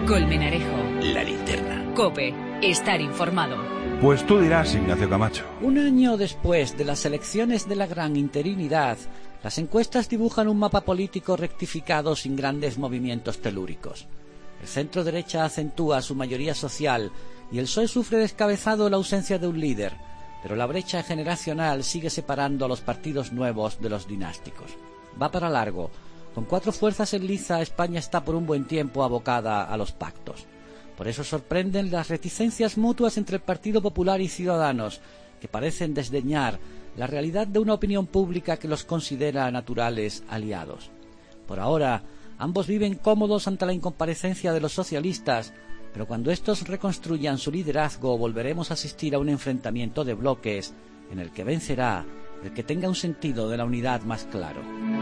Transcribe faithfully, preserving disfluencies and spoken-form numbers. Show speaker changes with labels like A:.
A: Colmenarejo.
B: La Linterna.
A: COPE. Estar informado.
C: Pues tú dirás, Ignacio Camacho.
D: Un año después de las elecciones de la gran interinidad, las encuestas dibujan un mapa político rectificado sin grandes movimientos telúricos. El centro derecha acentúa su mayoría social y el P S O E sufre descabezado la ausencia de un líder, pero la brecha generacional sigue separando a los partidos nuevos de los dinásticos. Va para largo. Con cuatro fuerzas en liza, España está por un buen tiempo abocada a los pactos. Por eso sorprenden las reticencias mutuas entre el Partido Popular y Ciudadanos, que parecen desdeñar la realidad de una opinión pública que los considera naturales aliados. Por ahora, ambos viven cómodos ante la incomparecencia de los socialistas, pero cuando estos reconstruyan su liderazgo volveremos a asistir a un enfrentamiento de bloques en el que vencerá el que tenga un sentido de la unidad más claro.